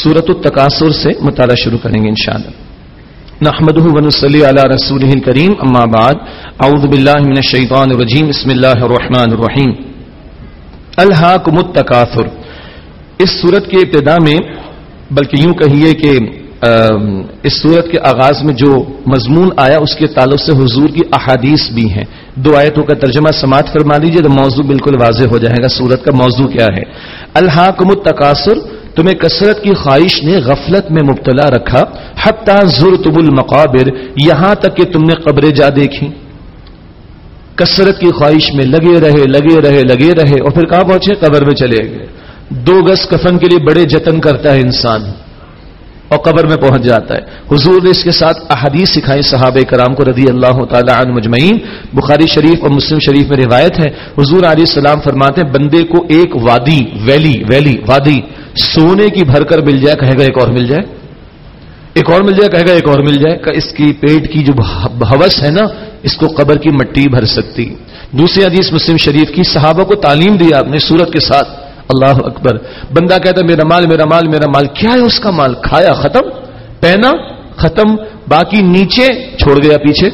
سورۃ التکاثر سے مطالعہ شروع کریں گے انشاءاللہ. نحمده ونصلی علی رسولہ الکریم، اما بعد، اعوذ باللہ من الشیطان الرجیم، بسم اللہ الرحمن الرحیم. الہاکم التکاثر. اس سورت کے ابتدا میں، بلکہ یوں کہیے کہ اس سورت کے آغاز میں جو مضمون آیا اس کے تعلق سے حضور کی احادیث بھی ہیں. 2 آیتوں کا ترجمہ سماعت فرما لیجیے تو موضوع بالکل واضح ہو جائے گا. سورت کا موضوع کیا ہے؟ الہاکم التکاثر، تمہیں کثرت کی خواہش نے غفلت میں مبتلا رکھا، حتی زرتم المقابر، یہاں تک کہ تم نے قبریں جا دیکھی. کثرت کی خواہش میں لگے رہے اور پھر کہاں پہنچے؟ قبر میں چلے گئے. 2 گز کفن کے لیے بڑے جتن کرتا ہے انسان اور قبر میں پہنچ جاتا ہے. حضور نے اس کے ساتھ احادیث سکھائی صحابہ کرام کو رضی اللہ تعالی عنہم اجمعین. بخاری شریف اور مسلم شریف میں روایت ہے، حضور علیہ السلام فرماتے ہیں بندے کو ایک وادی سونے کی بھر کر مل جائے، کہے گا ایک اور مل جائے، ایک اور مل جائے، کہے گا ایک اور مل جائے. کہ اس کی پیٹ کی جو ہوس ہے نا، اس کو قبر کی مٹی بھر سکتی. دوسری حدیث مسلم شریف کی، صحابہ کو تعلیم دیا اپنے سورت کے ساتھ. اللہ اکبر. بندہ کہتا ہے میرا مال. کیا ہے اس کا مال؟ کھایا ختم، پہنا ختم، باقی نیچے چھوڑ گیا پیچھے،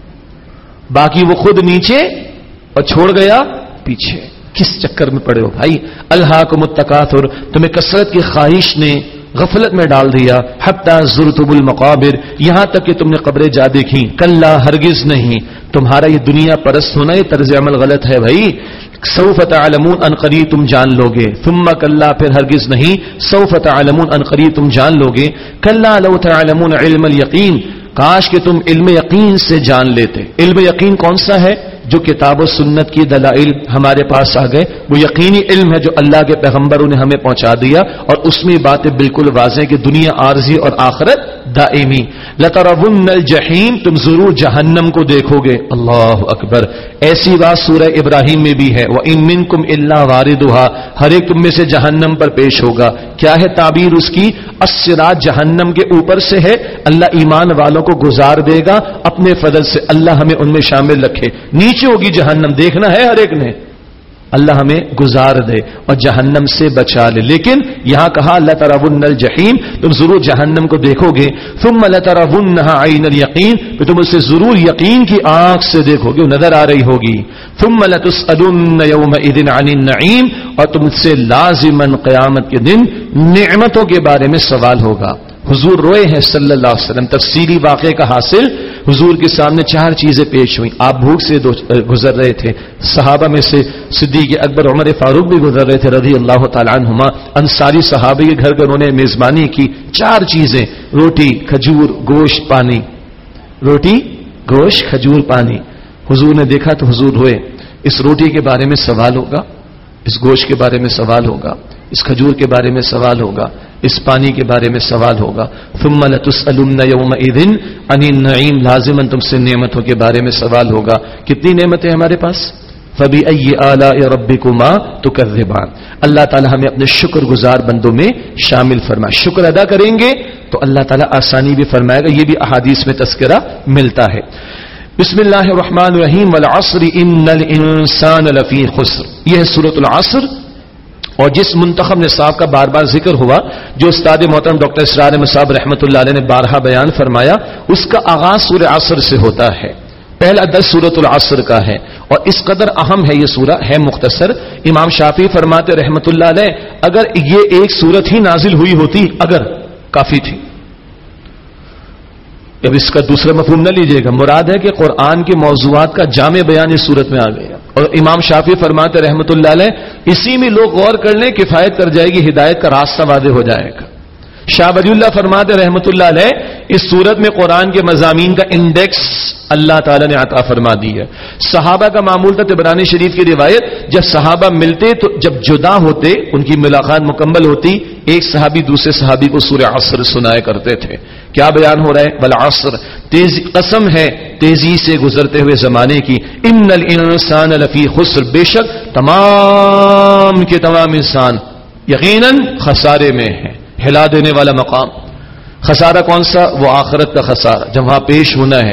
باقی وہ خود نیچے اور چھوڑ گیا پیچھے. کس چکر میں پڑے ہو بھائی؟ الہاکم التکاثر، تمہیں کثرت کی خواہش نے غفلت میں ڈال دیا. حتی زرتم المقابر، یہاں تک کہ تم نے قبریں جا دیکھی. کلا، ہرگز نہیں. تمہارا یہ دنیا پرست ہونا، یہ طرز عمل غلط ہے بھائی. سوف تعلمون، ان قریب تم جان لوگے. ثم کلا، پھر ہرگز نہیں. سوف تعلمون، ان قریب تم جان لوگے. کلا لو تعلمون علم الیقین، کاش کہ تم علم یقین سے جان لیتے. علم یقین کون سا ہے؟ جو کتاب و سنت کی دلائل ہمارے پاس آ گئے، وہ یقینی علم ہے جو اللہ کے پیغمبروں نے ہمیں پہنچا دیا، اور اس میں باتیں بالکل واضح کہ دنیا عارضی اور آخرت دائمی. لترون الجحیم، تم ضرور جہنم کو دیکھو گے. اللہ اکبر. ایسی بات سورہ ابراہیم میں بھی ہے، وَإِن مِّنكُمْ إِلَّا وَارِدُهَا، ہر ایک تم میں سے جہنم پر پیش ہوگا. کیا ہے تعبیر اس کی؟ الصراط، جہنم کے اوپر سے ہے. اللہ ایمان والوں کو گزار دے گا اپنے فضل سے. اللہ ہمیں ان میں شامل رکھے. نیچے ہوگی جہنم، دیکھنا ہے ہر ایک نے. اللہ ہمیں گزار دے اور جہنم سے بچا لے. لیکن یہاں کہا لترون الجحیم، تم ضرور جہنم کو دیکھو گے. ثم لترونها عین الیقین، پھر تم اسے ضرور یقین کی آنکھ سے دیکھو گے، نظر آ رہی ہوگی. ثم لتسألن یومئذ عن النعیم، اور تم سے لازماً قیامت کے دن نعمتوں کے بارے میں سوال ہوگا. حضور روئے ہیں صلی اللہ علیہ وسلم. تفصیلی واقعے کا حاصل، حضور کے سامنے 4 چیزیں پیش ہوئیں. آپ بھوک سے گزر رہے تھے. صحابہ میں سے صدیق اکبر عمر فاروق بھی گزر رہے تھے رضی اللہ تعالی عنہما. انصاری صحابہ کے گھر انہوں نے میزبانی کی. 4 چیزیں، روٹی، کھجور، گوشت، پانی. روٹی، گوشت، کھجور، پانی. حضور نے دیکھا تو حضور روئے. اس روٹی کے بارے میں سوال ہوگا، اس گوشت کے بارے میں سوال ہوگا، اس کھجور کے بارے میں سوال ہوگا، اس پانی کے بارے میں سوال ہوگا. ثم لتسألن یومئذ عن النعیم، لازماً تم سے نعمتوں کے بارے میں سوال ہوگا. کتنی نعمتیں ہمارے پاس؟ فبأي آلاء ربكما تكذبان. اللہ تعالی ہمیں اپنے شکر گزار بندوں میں شامل فرمائے. شکر ادا کریں گے تو اللہ تعالی آسانی بھی فرمائے گا. یہ بھی احادیث میں تذکرہ ملتا ہے. بسم اللہ الرحمن الرحیم. والعصر ان الانسان لفی خسر، یہ ہے سورۃ العصر. اور جس منتخب نصاب کا بار بار ذکر ہوا، جو استاد محترم ڈاکٹر اسرار احمد صاحب رحمۃ اللہ علیہ نے بارہا بیان فرمایا، اس کا آغاز سورہ عصر سے ہوتا ہے. پہلا درس سورۃ العصر کا ہے اور اس قدر اہم ہے. یہ سورہ ہے مختصر. امام شافعی فرماتے رحمۃ اللہ علیہ اگر یہ ایک سورت ہی نازل ہوئی ہوتی، اگر کافی تھی. اب اس کا دوسرا مفہوم نہ لیجئے گا، مراد ہے کہ قرآن کے موضوعات کا جامع بیان اس سورت میں آ گیا. اور امام شافعی فرماتے رحمۃ اللہ علیہ اسی میں لوگ غور کر لیں، کفایت کر جائے گی، ہدایت کا راستہ واضح ہو جائے گا. شاہ ولی اللہ فرماتے رحمۃ اللہ علیہ اس سورت میں قرآن کے مضامین کا انڈیکس اللہ تعالیٰ نے عطا فرما دی ہے. صحابہ کا معمول تھا، طبرانی شریف کی روایت، جب صحابہ ملتے تو جب جدا ہوتے، ان کی ملاقات مکمل ہوتی، ایک صحابی دوسرے صحابی کو سورہ عصر سنایا کرتے تھے. کیا بیان ہو رہا ہے؟ والعصر، قسم ہے تیزی سے گزرتے ہوئے زمانے کی. ان الانسان لفی خسر، بے شک تمام کے تمام انسان یقیناً خسارے میں ہیں. ہلا دینے والا مقام. خسارہ کون سا؟ وہ آخرت کا خسارہ، جب وہاں پیش ہونا ہے،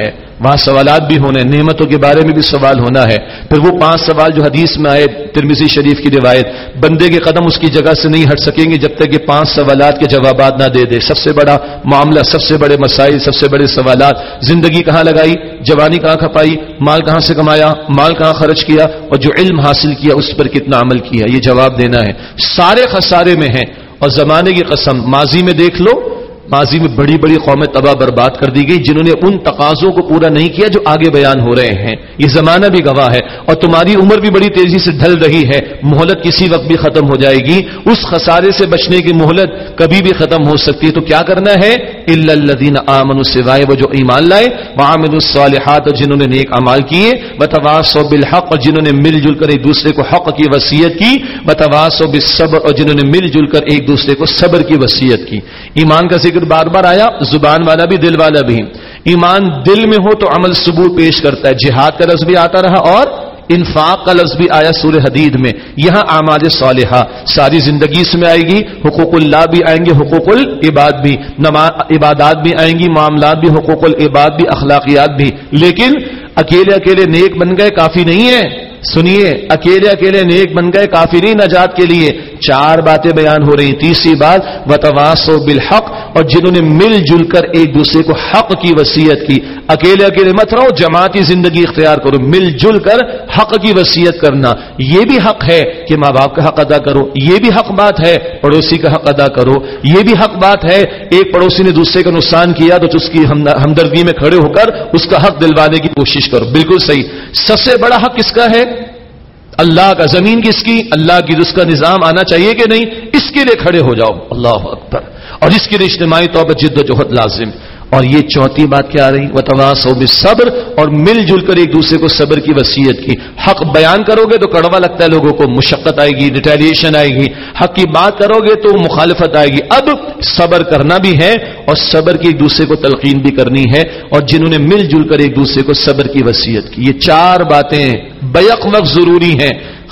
وہاں سوالات بھی ہونے، نعمتوں کے بارے میں بھی سوال ہونا ہے. پھر وہ 5 سوال جو حدیث میں آئے، ترمذی شریف کی روایت، بندے کے قدم اس کی جگہ سے نہیں ہٹ سکیں گے جب تک کہ 5 سوالات کے جوابات نہ دے دے. سب سے بڑا معاملہ، سب سے بڑے مسائل، سب سے بڑے سوالات، زندگی کہاں لگائی، جوانی کہاں کھپائی، مال کہاں سے کمایا، مال کہاں خرچ کیا، اور جو علم حاصل کیا اس پر کتنا عمل کیا، یہ جواب دینا ہے. سارے خسارے میں ہیں. اور زمانے کی قسم، ماضی میں دیکھ لو، ماضی میں بڑی بڑی قومیں تباہ برباد کر دی گئی جنہوں نے ان تقاضوں کو پورا نہیں کیا جو آگے بیان ہو رہے ہیں. یہ زمانہ بھی گواہ ہے. اور تمہاری عمر بھی بڑی تیزی سے ڈھل رہی ہے، مہلت کسی وقت بھی ختم ہو جائے گی. اس خسارے سے بچنے کی مہلت کبھی بھی ختم ہو سکتی ہے. تو کیا کرنا ہے؟ الا الذین آمنوا، سوائے وہ جو ایمان لائے، وعملوا الصالحات، اور جنہوں نے نیک اعمال کیے، وتواصوا بالحق، اور جنہوں نے مل جل کر ایک دوسرے کو حق کی وصیت کی، وتواصوا بالصبر، اور جنہوں نے مل جل کر ایک دوسرے کو صبر کی وصیت کی. ایمان کا ذکر بار بار آیا، زبان والا بھی دل والا بھی. ایمان دل میں ہو تو عمل ثبوت پیش کرتا ہے. جہاد کا لفظ بھی آتا رہا اور انفاق کا لفظ بھی آیا سورہ حدید میں. یہاں اعمال صالحہ ساری زندگی اس میں آئے گی. حقوق اللہ بھی آئیں گے، حقوق العباد بھی، عبادات بھی آئیں گی، معاملات بھی، حقوق العباد بھی، اخلاقیات بھی. لیکن اکیلے اکیلے نیک بن گئے کافی نہیں ہے. سنیے، اکیلے اکیلے نیک بن گئے کافی نہیں نجات کے لیے. 4 باتیں بیان ہو رہی. تیسری بات وتواصوا بالحق، اور جنہوں نے مل جل کر ایک دوسرے کو حق کی وصیت کی. اکیلے اکیلے مت رہو، جماعتی زندگی اختیار کرو. مل جل کر حق کی وصیت کرنا، یہ بھی حق ہے کہ ماں باپ کا حق ادا کرو. یہ بھی حق بات ہے پڑوسی کا حق ادا کرو. یہ بھی حق بات ہے ایک پڑوسی نے دوسرے کا نقصان کیا تو اس کی ہمدردی میں کھڑے ہو کر اس کا حق دلوانے کی کوشش کرو. بالکل صحیح. سب سے بڑا حق کس کا ہے؟ اللہ کا. زمین کس کی؟ اللہ کی. اس کا نظام آنا چاہیے کہ نہیں؟ اس کے لیے کھڑے ہو جاؤ. اللہ اکبر. اور اس کے لیے اجتماعی طور پر جد و جہد لازم. اور یہ چوتھی بات کیا آ رہی؟ وتواصوا بالصبر، اور مل جل کر ایک دوسرے کو صبر کی وصیت کی. حق بیان کرو گے تو کڑوا لگتا ہے لوگوں کو، مشقت آئے گی، ریٹیلیشن آئے گی. حق کی بات کرو گے تو مخالفت آئے گی. اب صبر کرنا بھی ہے اور صبر کی ایک دوسرے کو تلقین بھی کرنی ہے. اور جنہوں نے مل جل کر ایک دوسرے کو صبر کی وصیت کی، یہ 4 باتیں بیک وقت ضروری ہیں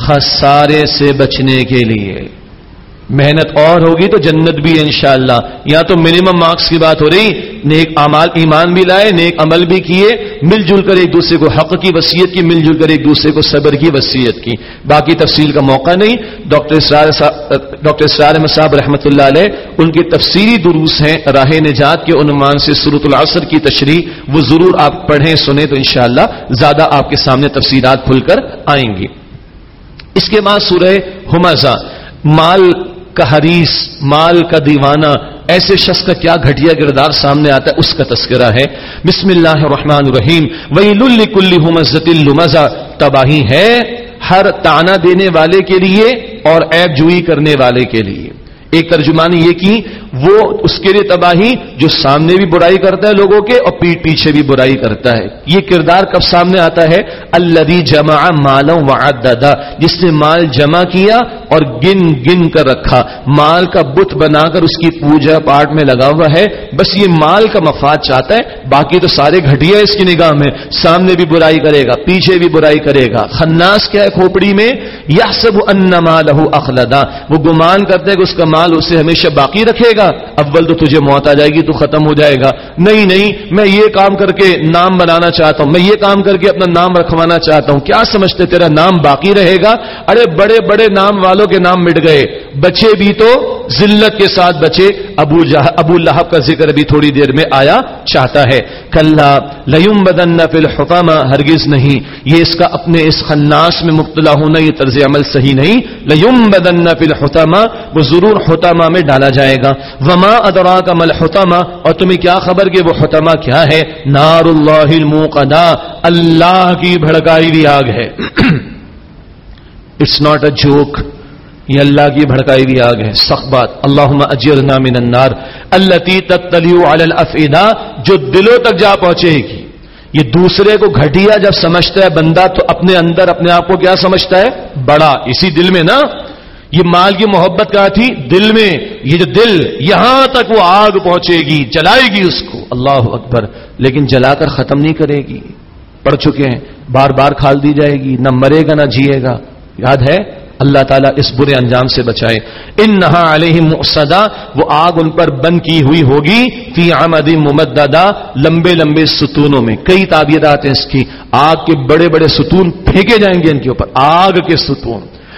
خسارے سے بچنے کے لیے. محنت اور ہوگی تو جنت بھی انشاءاللہ. یہاں تو منیمم مارکس کی بات ہو رہی. نیک اعمال، ایمان بھی لائے، نیک عمل بھی کیے، مل جل کر ایک دوسرے کو حق کی وصیت کی، مل جل کر ایک دوسرے کو صبر کی وصیت کی. باقی تفصیل کا موقع نہیں. ڈاکٹر اسرار احمد صاحب رحمۃ اللہ علیہ، ان کے تفسیری دروس ہیں راہ نجات کے عنوان سے سورۃ العصر کی تشریح، وہ ضرور آپ پڑھیں سنیں تو انشاءاللہ زیادہ آپ کے سامنے تفصیلات کھل کر آئیں گی. اس کے بعد سورہ ہمزہ، مال کا حریص، مال کا دیوانہ، ایسے شخص کا کیا گھٹیا کردار سامنے آتا ہے، اس کا تذکرہ ہے. بسم اللہ الرحمن الرحیم. ویل لکل ہمزۃ لمزہ، تباہی ہے ہر طعنہ دینے والے کے لیے اور عیب جوئی کرنے والے کے لیے. ایک ترجمانی یہ کی، وہ اس کے لیے تباہی جو سامنے بھی برائی کرتا ہے لوگوں کے اور پیٹ پیچھے بھی برائی کرتا ہے. یہ کردار کب سامنے آتا ہے؟ الذی جمع مالا وعددا، جس نے مال جمع کیا اور گن گن کر رکھا. مال کا بت بنا کر اس کی پوجا پاٹ میں لگا ہوا ہے، بس یہ مال کا مفاد چاہتا ہے. باقی تو سارے گھٹیا اس کی نگاہ میں، سامنے بھی برائی کرے گا، پیچھے بھی برائی کرے گا. خناس کیا ہے کھوپڑی میں؟ یحسب ان مالہ اخلدا، وہ گمان کرتے ہیں کہ اس کا مال اسے ہمیشہ باقی رکھے گا. اول تو تجھے موت آ جائے گی تو ختم ہو جائے گا. نہیں نہیں، میں یہ کام کر کے نام بنانا چاہتا ہوں، میں یہ کام کر کے اپنا نام رکھوانا چاہتا ہوں. کیا سمجھتے تیرا نام باقی رہے گا؟ ارے بڑے بڑے نام والوں کے نام مٹ گئے، بچے بھی تو ذلت کے ساتھ بچے. ابو لہب کا ذکر بھی تھوڑی دیر میں آیا چاہتا ہے. کلا لیمبدن فی الحطمہ، ہرگز نہیں، یہ اس کا اپنے اس خناس میں مبتلا ہونا یہ طرز عمل صحیح نہیں. لیمبدن فی الحطمہ، وہ ضرور حطمہ میں ڈالا جائے گا. وما ادراک ما الحطمہ، اور تمہیں کیا خبر کہ وہ حطمہ کیا ہے؟ نار اللہ الموقدہ، اللہ کی بھڑکائی ہوئی آگ ہے. اٹس ناٹ اے جوک، یہ اللہ کی بھڑکائی ہوئی آگ ہے، سخت بات. اللہم اجرنا من النار التی تطلع علی الافئدہ، جو دلوں تک جا پہنچے گی. یہ دوسرے کو گھٹیا جب سمجھتا ہے بندہ تو اپنے اندر اپنے آپ کو کیا سمجھتا ہے؟ بڑا. اسی دل میں نا، یہ مال کی محبت کہاں تھی؟ دل میں. یہ جو دل، یہاں تک وہ آگ پہنچے گی، جلائے گی اس کو. اللہ اکبر. لیکن جلا کر ختم نہیں کرے گی. پڑھ چکے ہیں، بار بار کھال دی جائے گی، نہ مرے گا نہ جیے گا. یاد ہے اللہ تعالیٰ اس برے انجام سے بچائے. انہا علیہم مؤصدہ، وہ آگ ان پر بند کی ہوئی ہوگی، فی عمد ممددہ، لمبے لمبے ستونوں میں. کئی تعبیرات ہیں اس کی. آگ کے بڑے بڑے ستون پھینکے جائیں گے ان کے اوپر، آگ کے ستون،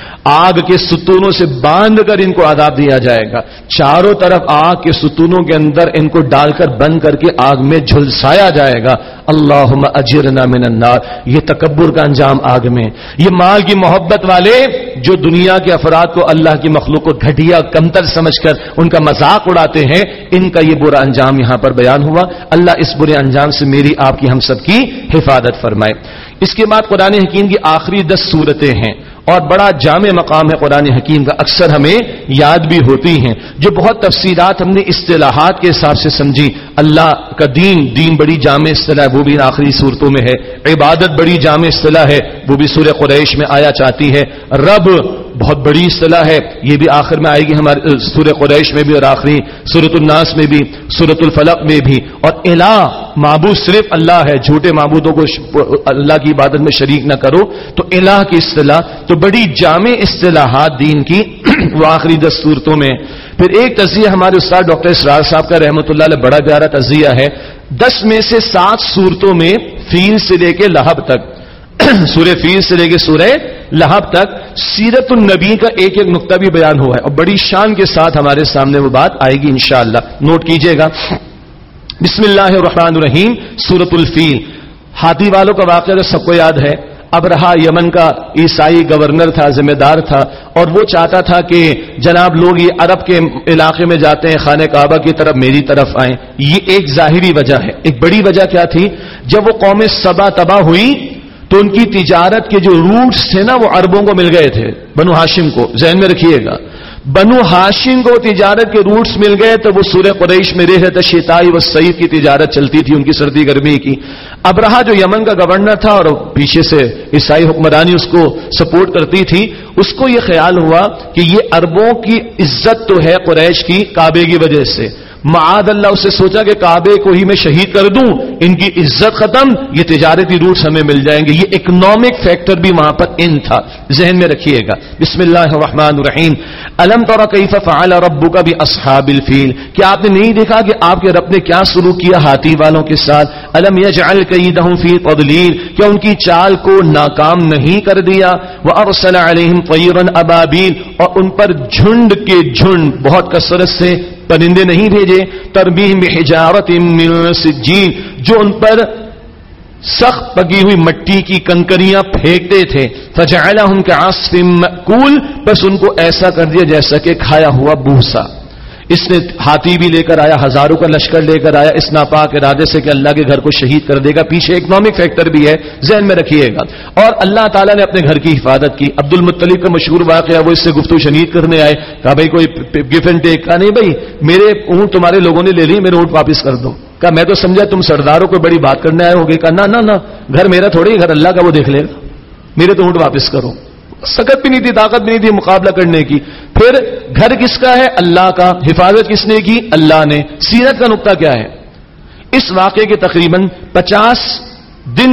آگ کے ستونوں سے باندھ کر ان کو عذاب دیا جائے گا. چاروں طرف آگ کے ستونوں کے اندر ان کو ڈال کر بند کر کے آگ میں جھلسایا جائے گا. اللہم اجرنا من النار. یہ تکبر کا انجام آگ میں. یہ مال کی محبت والے جو دنیا کے افراد کو، اللہ کی مخلوق کو گھٹیا کمتر سمجھ کر ان کا مذاق اڑاتے ہیں، ان کا یہ برا انجام یہاں پر بیان ہوا. اللہ اس برے انجام سے میری، آپ کی، ہم سب کی حفاظت فرمائے. اس کے بعد قرآن حکیم کی آخری 10 سورتیں ہیں اور بڑا جامع مقام ہے قرآن حکیم کا، اکثر ہمیں یاد بھی ہوتی ہیں، جو بہت تفصیلات ہم نے اصطلاحات کے حساب سے سمجھی. اللہ کا دین بڑی جامع اصطلاح ہے، وہ بھی آخری صورتوں میں ہے. عبادت بڑی جامع اصطلاح ہے، وہ بھی سورہ قریش میں آیا چاہتی ہے. رب بہت بڑی اصطلاح ہے، یہ بھی آخر میں آئے گی ہمارے سورہ قریش میں بھی اور آخری سورۃ الناس میں بھی، سورۃ الفلق میں بھی. اور الہ، معبود صرف اللہ ہے، جھوٹے معبودوں کو اللہ کی عبادت میں شریک نہ کرو. تو الہ کی اصطلاح تو بڑی جامع اصطلاحات دین کی وہ آخری 10 صورتوں میں. پھر ایک تجزیہ ہمارے استاد ڈاکٹر اسرار صاحب کا رحمۃ اللہ علیہ بڑا پیارا تجزیہ ہے. 10 میں سے 7 صورتوں میں فیل سے لے کے لہب تک سورہ فیل سے لے کے سورہ لہب تک سیرت النبی کا ایک ایک نقطہ بھی بیان ہوا ہے اور بڑی شان کے ساتھ ہمارے سامنے وہ بات آئے گی انشاءاللہ. نوٹ کیجئے گا. بسم اللہ الرحمن الرحیم. سورۃ الفیل. ہاتھی والوں کا واقعہ تو سب کو یاد ہے. ابرہا یمن کا عیسائی گورنر تھا، ذمہ دار تھا، اور وہ چاہتا تھا کہ جناب لوگ یہ عرب کے علاقے میں جاتے ہیں خانہ کعبہ کی طرف، میری طرف آئیں. یہ ایک ظاہری وجہ ہے. ایک بڑی وجہ کیا تھی؟ جب وہ قوم سبا تباہ ہوئی تو ان کی تجارت کے جو روٹس تھے نا وہ عربوں کو مل گئے تھے، بنو ہاشم کو. ذہن میں رکھیے گا، بنو ہاشم کو تجارت کے روٹس مل گئے تو وہ سورہ قریش میں رحلۃ الشتاء والصیف کی تجارت چلتی تھی، ان کی سردی گرمی کی. ابرہا جو یمن کا گورنر تھا اور پیچھے سے عیسائی حکمرانی اس کو سپورٹ کرتی تھی، اس کو یہ خیال ہوا کہ یہ عربوں کی عزت تو ہے قریش کی کعبے کی وجہ سے، معاذ اللہ اسے سوچا کہ کعبے کو ہی میں شہید کر دوں، ان کی عزت ختم، یہ تجارتی روٹس ہمیں مل جائیں گے. یہ اکنامک فیکٹر بھی وہاں پر ان تھا. ذہن میں رکھیے گا. بسم اللہ الرحمن الرحیم. الم تر کیف فعل ربک باصحاب الفیل. کیا آپ نے نہیں دیکھا کہ آپ کے رب نے کیا سلوک کیا ہاتھی والوں کے ساتھ؟ الم یجعل کیدہم فی تضلیل. کیا ان کی چال کو ناکام نہیں کر دیا؟ وارسل علیہم طیرا ابابیل. اور ان پر جھنڈ کے جھنڈ بہت کثرت سے پرندے نہیں بھیجے. ترمیہم بحجارۃ من سجیل. جو ان پر سخت پکی ہوئی مٹی کی کنکریاں پھینکتے تھے. فجعلہم کعصف مأکول. بس ان کو ایسا کر دیا جیسا کہ کھایا ہوا بھوسا. اس نے ہاتھی بھی لے کر آیا، ہزاروں کا لشکر لے کر آیا اس ناپاک ارادے سے کہ اللہ کے گھر کو شہید کر دے گا. پیچھے اکنامک فیکٹر بھی ہے، ذہن میں رکھیے گا. اور اللہ تعالیٰ نے اپنے گھر کی حفاظت کی. عبد المطلب کا مشہور واقعہ، وہ اس سے گفتگو شنید کرنے آئے، کہا بھائی کوئی گف اینڈ ٹیک. کہا نہیں بھائی، میرے اونٹ تمہارے لوگوں نے لے لی، میرے اونٹ واپس کر دو. کہا میں تو سمجھا تم سرداروں کو بڑی بات کرنے آئے ہوگے. کہا نہ، گھر میرا تھوڑی، گھر اللہ کا، وہ دیکھ لے گا، میرے تو اونٹ واپس کرو. سکت بھی نہیں تھی، طاقت بھی نہیں تھی مقابلہ کرنے کی. پھر گھر کس کا ہے؟ اللہ کا. حفاظت کس نے کی؟ اللہ نے. سیرت کا نقطہ کیا ہے؟ اس واقعے کے تقریباً 50 دن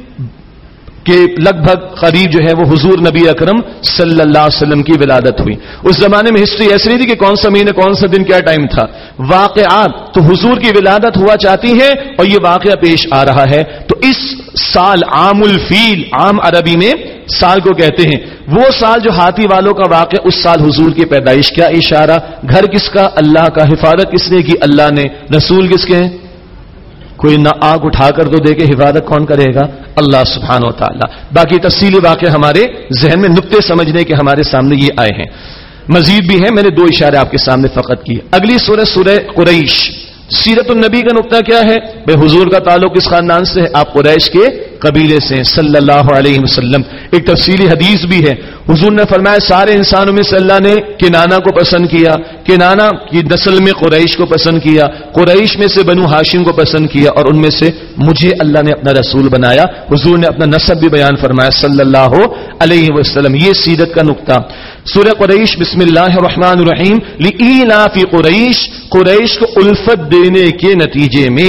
کے لگ بھگ قریب جو ہے وہ حضور نبی اکرم صلی اللہ علیہ وسلم کی ولادت ہوئی. اس زمانے میں ہسٹری ایسی نہیں تھی کہ کون سا مہینہ، کون سا دن، کیا ٹائم تھا. واقعات تو حضور کی ولادت ہوا چاہتی ہے اور یہ واقعہ پیش آ رہا ہے. تو اس سال عام الفیل، عام عربی میں سال کو کہتے ہیں، وہ سال جو ہاتھی والوں کا واقعہ، اس سال حضور کی پیدائش. کیا اشارہ؟ گھر کس کا؟ اللہ کا. حفاظت کس نے کی؟ اللہ نے. رسول کس کے ہیں؟ کوئی نہ آگ اٹھا کر تو دے کے حفاظت کون کرے گا؟ اللہ سبحانہ و تعالی. باقی تفصیلی واقعہ ہمارے ذہن میں نقطے سمجھنے کے ہمارے سامنے یہ آئے ہیں. مزید بھی ہیں، میں نے 2 اشارے آپ کے سامنے فقط کیے. اگلی سورہ قریش. سیرت النبی کا نقطہ کیا ہے؟ بے حضور کا تعلق کس خاندان سے ہے؟ آپ قریش کے قبیلے سے صلی اللہ علیہ وسلم. ایک تفصیلی حدیث بھی ہے. حضور نے فرمایا سارے انسانوں میں سے اللہ نے کنانہ کو پسند کیا، کنانہ کی نسل میں قریش کو پسند کیا، قریش میں سے بنو ہاشم کو پسند کیا، اور ان میں سے مجھے اللہ نے اپنا رسول بنایا. حضور نے اپنا نسب بھی بیان فرمایا صلی اللہ علیہ وسلم. یہ سیرت کا نقطہ. سورہ قریش. بسم اللہ الرحمن الرحیم. لإیلاف قریش. قریش کو الفت دینے کے نتیجے میں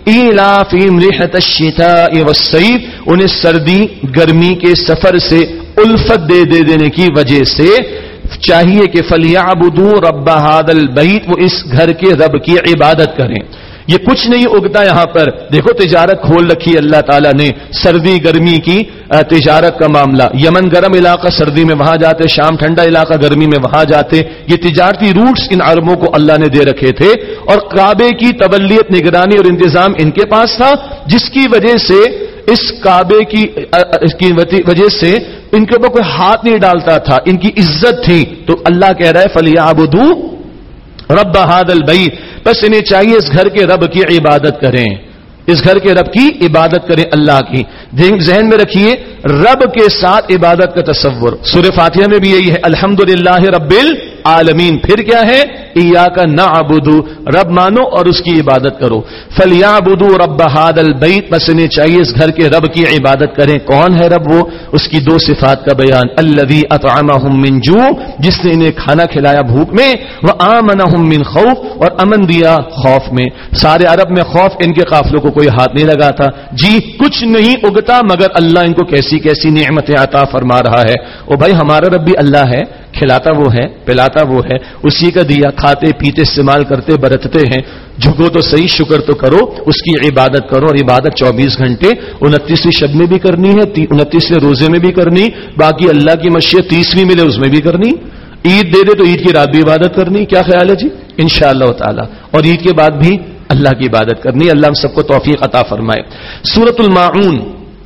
ایلافہم رحلۃ الشتاء والصیف، انہیں سردی گرمی کے سفر سے الفت دے دینے کی وجہ سے چاہیے کہ فَلْيَعْبُدُوا رَبَّ هَذَا الْبَيْتِ، وہ اس گھر کے رب کی عبادت کریں. یہ کچھ نہیں اگتا یہاں پر، دیکھو تجارت کھول رکھی اللہ تعالیٰ نے، سردی گرمی کی تجارت کا معاملہ. یمن گرم علاقہ سردی میں وہاں جاتے، شام ٹھنڈا علاقہ گرمی میں وہاں جاتے. یہ تجارتی روٹس ان عربوں کو اللہ نے دے رکھے تھے، اور کعبے کی تولیت، نگرانی اور انتظام ان کے پاس تھا، جس کی وجہ سے اس کعبے کی وجہ سے ان کے اوپر کوئی ہاتھ نہیں ڈالتا تھا، ان کی عزت تھی. تو اللہ کہہ رہا ہے فَلْيَعْبُدُوا رَبَّ هَذَا الْبَيْتِ، بس انہیں چاہیے اس گھر کے رب کی عبادت کریں، اس گھر کے رب کی عبادت کریں اللہ کی. ذہن میں رکھیے رب کے ساتھ عبادت کا تصور سورہ فاتحہ میں بھی یہی ہے، الحمدللہ رب العالمین. پھر کیا ہے؟ ایاک نعبد، رب مانو اور اس کی عبادت کرو. فلیعبدوا رب ھذا البیت، بس انہیں چاہیے اس گھر کے رب کی عبادت کریں. کون ہے رب؟ وہ اس کی دو صفات کا بیان، الذی اطعمہم من جوع، جس نے انہیں کھانا کھلایا بھوک میں، وآمنہم من خوف، اور امن دیا خوف میں. سارے عرب میں خوف ان کے قافلوں کو کوئی ہاتھ نہیں لگاتا. جی کچھ نہیں اگتا مگر اللہ ان کو کیسی کیسی نعمتیں عطا فرما رہا ہے. او بھائی ہمارا رب بھی اللہ ہے، کھلاتا وہ ہے، پلاتا وہ ہے، اسی کا دیا کھاتے پیتے استعمال کرتے برتتے ہیں. جھکو تو صحیح، شکر تو کرو، اس کی عبادت کرو. اور عبادت 24 گھنٹے 29ویں شب میں بھی کرنی ہے، 29ویں روزے میں بھی کرنی، باقی اللہ کی مشیت 30ویں ملے اس میں بھی کرنی. عید دے دے تو عید کی رات بھی عبادت کرنی. کیا خیال ہے جی؟ انشاءاللہ تعالی. اور عید کے بعد بھی اللہ کی عبادت کرنی. اللہ ہم سب کو توفیق عطا فرمائے. سورۃ الماعون،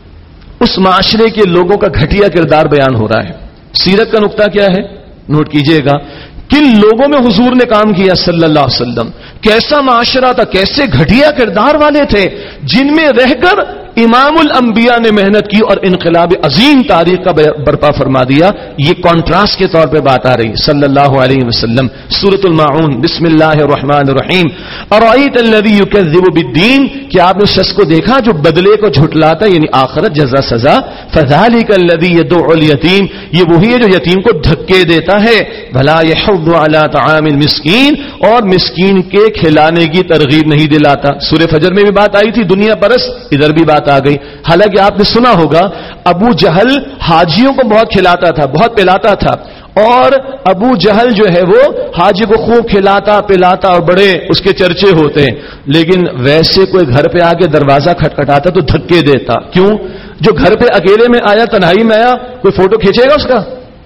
اس معاشرے کے لوگوں کا گھٹیا کردار بیان ہو رہا ہے. سیرت کا نقطہ کیا ہے؟ نوٹ کیجئے گا. کن لوگوں میں حضور نے کام کیا صلی اللہ علیہ وسلم، کیسا معاشرہ تھا، کیسے گھٹیا کردار والے تھے، جن میں رہ کر امام الانبیاء نے محنت کی اور انقلاب عظیم تاریخ کا برپا فرما دیا. یہ کانٹراسٹ کے طور پہ بات آ رہی صلی اللہ علیہ وسلم. سورۃ الماعون، بسم اللہ الرحمن الرحیم. ارأیت الذی یکذب بالدین، کیا آپ نے اس شخص کو دیکھا جو بدلے کو جھٹلاتا ہے، یعنی آخرت جزا سزا. فذلک الذی یدعو الیتیم، یہ وہی ہے جو یتیم کو دھکے دیتا ہے. ولا یحض علی طعام المسکین، اور مسکین کے کھلانے کی ترغیب نہیں دلاتا. سورہ فجر میں بھی بات آئی تھی دنیا پرست، ادھر بھی بات آ گئی. حالانکہ آپ نے سنا ہوگا ابو جہل حاجیوں کو بہت کھلاتا تھا، بہت پلاتا تھا، اور ابو جہل جو ہے وہ حاجی کو خوب کھلاتا پلاتا اور بڑے اس کے چرچے ہوتے ہیں. لیکن ویسے کوئی گھر پہ آ کے دروازہ کھٹکھٹاتا تو دھکے دیتا. کیوں؟ جو گھر پہ اکیلے میں آیا، تنہائی میں آیا، کوئی فوٹو کھینچے گا اس کا؟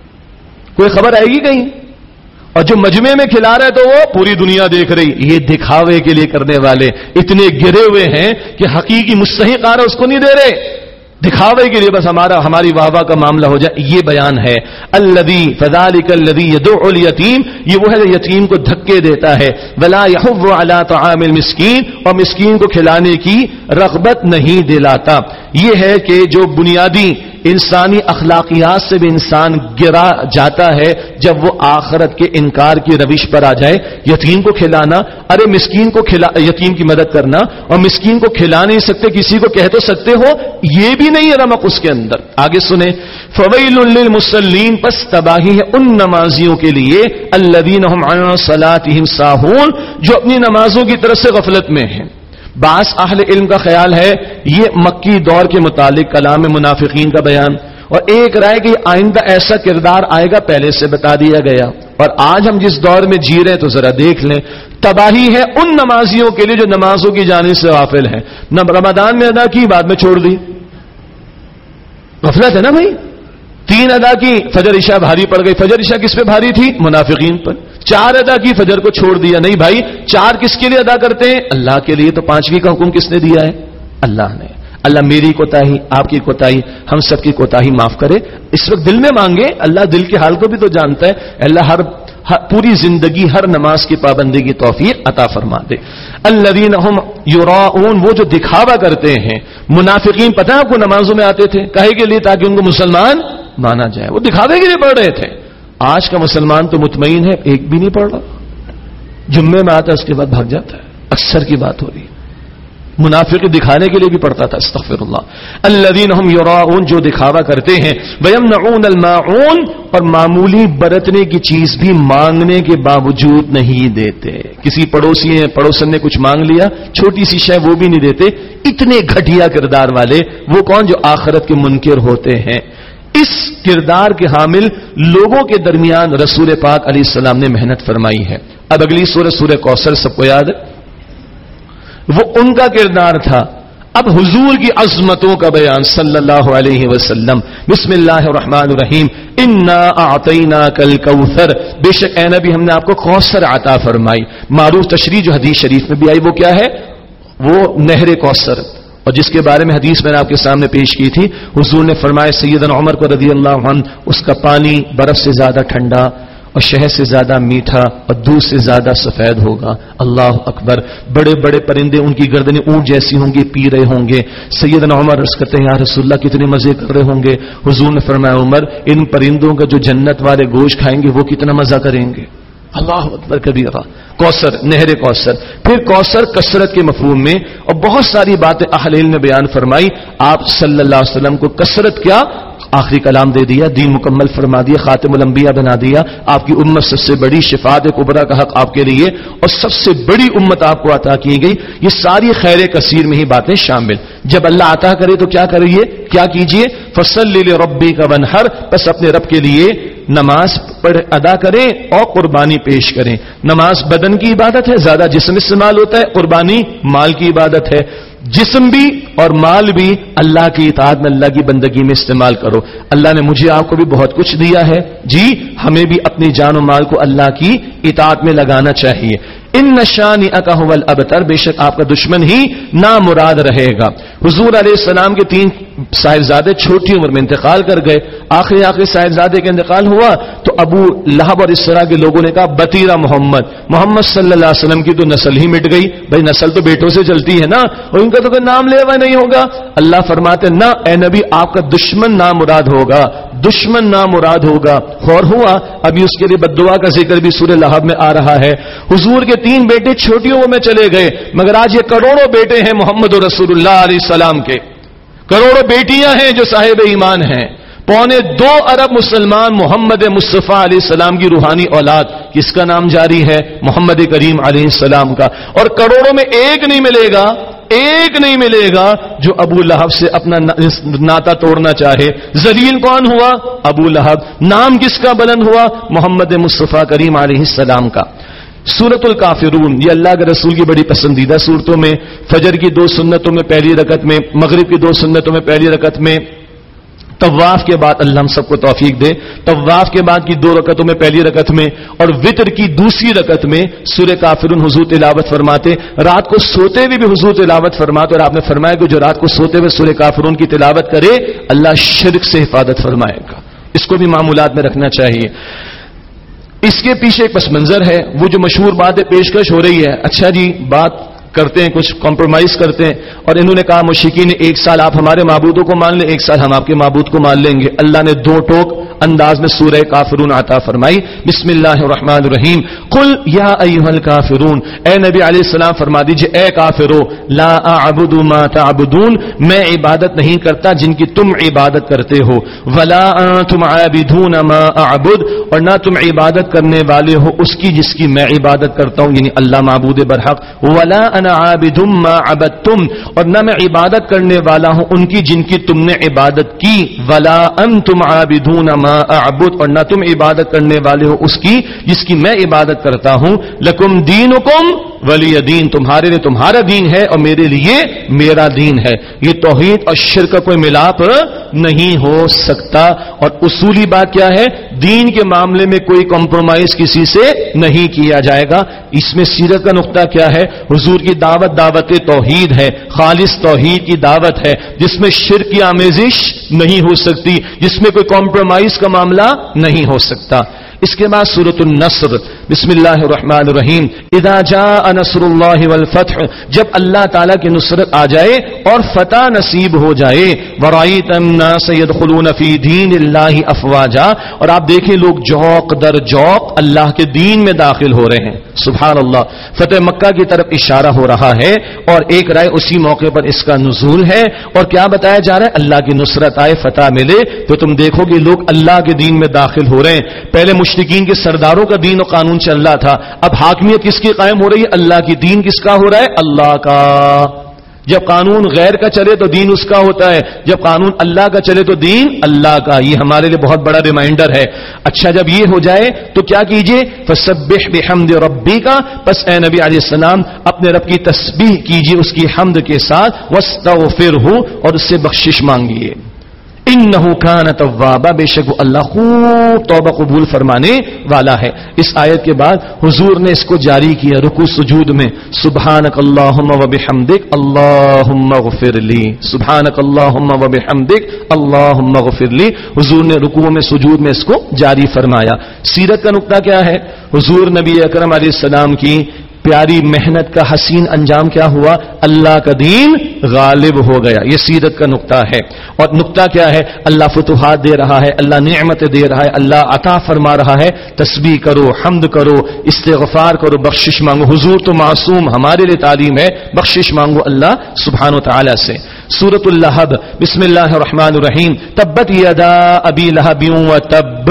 کوئی خبر آئے گی کہیں؟ اور جو مجمع میں کھلا رہے تو وہ پوری دنیا دیکھ رہی. یہ دکھاوے کے لیے کرنے والے اتنے گرے ہوئے ہیں کہ حقیقی مستحق آ رہا اس کو نہیں دے رہے، دکھاوے کے لیے بس ہماری واہ واہ کا معاملہ ہو جائے. یہ بیان ہے الذی فذلک الذی یدعو الیتیم، یہ وہ ہے جو یتیم کو دھکے دیتا ہے. ولا یحض علی طعام المسکین، اور مسکین کو کھلانے کی رغبت نہیں دلاتا. یہ ہے کہ جو بنیادی انسانی اخلاقیات سے بھی انسان گرا جاتا ہے جب وہ آخرت کے انکار کی روش پر آ جائے. یتیم کو کھلانا، ارے مسکین کو یتیم کی مدد کرنا، اور مسکین کو کھلا نہیں سکتے، کسی کو کہہ تو سکتے ہو، یہ بھی نہیں ہے رمق اس کے اندر. آگے سنیں، فویل للمصلین، پس تباہی ہے ان نمازیوں کے لیے، الذین هم عن صلاتهم ساہون، جو اپنی نمازوں کی طرف سے غفلت میں ہیں. بعض اہل علم کا خیال ہے یہ مکی دور کے متعلق کلام منافقین کا بیان، اور ایک رائے کہ آئندہ ایسا کردار آئے گا پہلے سے بتا دیا گیا. اور آج ہم جس دور میں جی رہے ہیں تو ذرا دیکھ لیں، تباہی ہے ان نمازیوں کے لیے جو نمازوں کی جانب سے غافل ہیں. نہ رمضان میں ادا کی، بعد میں چھوڑ دی، غفلت ہے نا بھائی. 3 ادا کی، فجر عشاء بھاری پڑ گئی. فجر عشاء کس پہ بھاری تھی؟ منافقین پر. 4 ادا کی، فجر کو چھوڑ دیا. نہیں بھائی، 4 کس کے لیے ادا کرتے ہیں؟ اللہ کے لیے. تو 5ویں کا حکم کس نے دیا ہے؟ اللہ نے. اللہ میری کوتاہی، آپ کی کوتاہی، ہم سب کی کوتاہی معاف کرے. اس وقت دل میں مانگے، اللہ دل کے حال کو بھی تو جانتا ہے. اللہ ہر پوری زندگی ہر نماز کی پابندی کی توفیق عطا فرما دے. الذین هم یراؤون، وہ جو دکھاوا کرتے ہیں. منافقین پتہ ہے آپ کو نمازوں میں آتے تھے کہے کے لیے تاکہ ان کو مسلمان مانا جائے، وہ دکھاوے کے لیے پڑھ رہے تھے. آج کا مسلمان تو مطمئن ہے، ایک بھی نہیں پڑھ رہا. جمعے میں آتا ہے اس کے بعد بھاگ جاتا ہے. اکثر کی بات ہو رہی ہے. منافق دکھانے کے لیے بھی پڑھتا تھا استغفر اللہ. الذین هم یراؤون جو دکھاوا کرتے ہیں, ویمنعون الماعون اور معمولی برتنے کی چیز بھی مانگنے کے باوجود نہیں دیتے. کسی پڑوسن نے کچھ مانگ لیا, چھوٹی سی شے وہ بھی نہیں دیتے. اتنے گھٹیا کردار والے وہ کون, جو آخرت کے منکر ہوتے ہیں. اس کردار کے حامل لوگوں کے درمیان رسول پاک علیہ السلام نے محنت فرمائی ہے. اب اگلی سورہ کوثر سب کو یاد ہے, وہ ان کا کردار تھا. اب حضور کی عظمتوں کا بیان صلی اللہ علیہ وسلم. بسم اللہ الرحمن الرحیم. انا اعطیناک الکوثر, بے شک اے نبی ہم نے آپ کو کوثر عطا فرمائی. معروف تشریح جو حدیث شریف میں بھی آئی وہ کیا ہے, وہ نہر کوثر, اور جس کے بارے میں حدیث میں نے آپ کے سامنے پیش کی تھی. حضور نے فرمایا سیدنا عمر کو رضی اللہ عنہ, اس کا پانی برف سے زیادہ ٹھنڈا اور شہد سے زیادہ میٹھا اور دودھ سے زیادہ سفید ہوگا. اللہ اکبر. بڑے بڑے پرندے ان کی گردنیں اونٹ جیسی ہوں گی, پی رہے ہوں گے. سیدنا عمر عرض کرتے ہیں یا رسول اللہ کتنے مزے کر رہے ہوں گے. حضور نے فرمایا عمر ان پرندوں کا جو جنت والے گوشت کھائیں گے وہ کتنا مزہ کریں گے. اللہ اکبر کبیرہ. کوثر, نہر کوثر. پھر کوثر کثرت کے مفہوم میں, اور بہت ساری باتیں اہل علم نے بیان فرمائی. آپ صلی اللہ علیہ وسلم کو کثرت کیا, آخری کلام دے دیا, دین مکمل فرما دیا, خاتم الانبیاء بنا دیا. آپ کی امت سب سے بڑی, شفاعت کبریٰ کا حق آپ کے لیے, اور سب سے بڑی امت آپ کو عطا کی گئی. یہ ساری خیر کثیر میں ہی باتیں شامل. جب اللہ عطا کرے تو کیا کریے, کیا کیجئے, فصلی لربک وانحر, بس اپنے رب کے لیے نماز ادا کریں اور قربانی پیش کریں. نماز بدن کی عبادت ہے, زیادہ جسم استعمال ہوتا ہے. قربانی مال کی عبادت ہے. جسم بھی اور مال بھی اللہ کی اطاعت میں, اللہ کی بندگی میں استعمال کرو. اللہ نے مجھے آپ کو بھی بہت کچھ دیا ہے جی, ہمیں بھی اپنی جان و مال کو اللہ کی اطاعت میں لگانا چاہیے. ان شانئک ھو الابتر, بے شک آپ کا دشمن ہی نامراد رہے گا. حضور علیہ السلام کے 3 صاحبزادے چھوٹی عمر میں انتقال کر گئے. آخری صاحبزادے کا انتقال ہوا تو ابو لہب اور اس طرح کے لوگوں نے کہا بتیرا محمد صلی اللہ علیہ وسلم کی تو نسل ہی مٹ گئی. بھائی نسل تو بیٹوں سے چلتی ہے نا, اور ان کا تو کوئی نام لے ہوا نہیں ہوگا. اللہ فرماتے نہ اے نبی آپ کا دشمن نامراد ہوگا, دشمن نامراد ہوگا. اور ہوا ابھی اس کے لیے بددعا کا ذکر بھی سورہ لہب میں آ رہا ہے. حضور کے 3 بیٹے چھوٹی عمر میں چلے گئے, مگر آج یہ کروڑوں بیٹے ہیں محمد رسول اللہ علیہ السلام کے, کروڑوں بیٹیاں ہیں جو صاحب ایمان ہیں. 2.25 ارب مسلمان محمد مصطفیٰ علیہ السلام کی روحانی اولاد. کس کا نام جاری ہے, محمد کریم علیہ السلام کا. اور کروڑوں میں ایک نہیں ملے گا جو ابو لہب سے اپنا ناتا توڑنا چاہے. ذلیل کون ہوا, ابو لہب. نام کس کا بلند ہوا, محمد مصطفیٰ کریم علیہ السلام کا. سورۃ الکافرون یہ اللہ کے رسول کی بڑی پسندیدہ صورتوں میں. فجر کی 2 سنتوں میں پہلی رکعت میں, مغرب کی 2 سنتوں میں پہلی رکعت میں, طواف کے بعد اللہ ہم سب کو توفیق دے, طواف کے بعد کی 2 رکعتوں میں پہلی رکعت میں, اور وتر کی دوسری رکعت میں سورہ کافرون حضور تلاوت فرماتے. رات کو سوتے ہوئے بھی حضور تلاوت فرماتے, اور آپ نے فرمایا کہ جو رات کو سوتے ہوئے سورہ کافرون کی تلاوت کرے اللہ شرک سے حفاظت فرمائے گا. اس کو بھی معمولات میں رکھنا چاہیے. اس کے پیچھے ایک پس منظر ہے, وہ جو مشہور باتیں پیشکش ہو رہی ہے. اچھا جی بات کرتے ہیں, کچھ کمپرومائز کرتے ہیں. اور انہوں نے کہا مشرکین نے 1 سال آپ ہمارے معبودوں کو مان لیں, 1 سال ہم آپ کے معبود کو مان لیں گے. اللہ نے 2 ٹوک انداز میں سورہ کافرون عطا فرمائی. بسم اللہ الرحمن الرحیم. قل یا ایھا الکافرون, اے نبی علیہ السلام فرما دیجئے اے کافرو, لا اعبد ما تعبدون, میں عبادت نہیں کرتا جن کی تم عبادت کرتے ہو. ولا انتم عابدون ما اعبد, اور نہ تم عبادت کرنے والے ہو اس کی جس کی میں عبادت کرتا ہوں, یعنی اللہ معبود برحق. ولا انا عابد ما عبدتم, اور نہ میں عبادت کرنے والا ہوں ان کی جن کی تم نے عبادت کی. ولا انتم عابدون ما اعبد, اور نہ تم عبادت کرنے والے ہو اس کی جس کی میں عبادت کرتا ہوں. لکم دینکم ولی دین, تمہارے لیے تمہارا دین ہے اور میرے لیے میرا دین ہے. یہ توحید اور شرک کا کوئی ملاپ نہیں ہو سکتا. اور اصولی بات کیا ہے, دین کے معاملے میں کوئی کمپرومائز کسی سے نہیں کیا جائے گا. اس میں سیرت کا نقطہ کیا ہے, حضور کی دعوت توحید ہے, خالص توحید کی دعوت ہے جس میں شرک کی آمیزش نہیں ہو سکتی, جس میں کوئی کمپرومائز کا معاملہ نہیں ہو سکتا. اس کے بعد سورۃ النصر، بسم اللہ الرحمن الرحیم، اذا جاء نصر اللہ والفتح، جب اللہ تعالیٰ کی نصرت آ جائے اور فتح نصیب ہو جائے، ورأیت الناس يدخلون فی دین اللہ افواجا، اور آپ دیکھیں لوگ جوق در جوق اللہ کے دین میں داخل ہو رہے ہیں. سبحان اللہ. فتح مکہ کی طرف اشارہ ہو رہا ہے، اور ایک رائے اسی موقع پر اس کا نزول ہے. اور کیا بتایا جا رہا ہے؟ اللہ کی نصرت آئے، فتح ملے تو تم دیکھو گے لوگ اللہ کے دین میں داخل ہو رہے ہیں. پہلے مشرکین کے سرداروں کا دین و قانون چل رہا تھا، اب حاکمیت کس کی قائم ہو رہی ہے؟ اللہ کی. دین کس کا ہو رہا ہے؟ اللہ کا. جب قانون غیر کا چلے تو دین اس کا ہوتا ہے، جب قانون اللہ کا چلے تو دین اللہ کا. یہ ہمارے لیے بہت بڑا ریمائنڈر ہے. اچھا، جب یہ ہو جائے تو کیا کیجئے؟ فسبح بحمد ربک، پس اے نبی علیہ السلام اپنے رب کی تسبیح کیجئے اس کی حمد کے ساتھ، واستغفرہ، اور اس سے بخشش مانگیے. انہ کان توابا، بے شک وہ اللہ خوب توبہ قبول فرمانے والا ہے. اس آیت کے بعد حضور نے اس کو جاری کیا رکوع سجود میں، سبحانک اللہم وبحمدک اللہم اغفر لی، سبحانک اللہم وبحمدک اللہم اغفر لی. حضور نے رکوع میں سجود میں اس کو جاری فرمایا. سیرت کا نقطہ کیا ہے؟ حضور نبی اکرم علیہ السلام کی پیاری محنت کا حسین انجام کیا ہوا؟ اللہ کا دین غالب ہو گیا. یہ سیرت کا نقطہ ہے. اور نقطہ کیا ہے؟ اللہ فتوحات دے رہا ہے، اللہ نعمتیں دے رہا ہے، اللہ عطا فرما رہا ہے. تسبیح کرو، حمد کرو، استغفار کرو، بخشش مانگو. حضور تو معصوم، ہمارے لیے تعلیم ہے، بخشش مانگو اللہ سبحانہ وتعالی سے. سورۃ اللہب، بسم اللہ الرحمن الرحیم، تبت یدا ابی لہب وتب،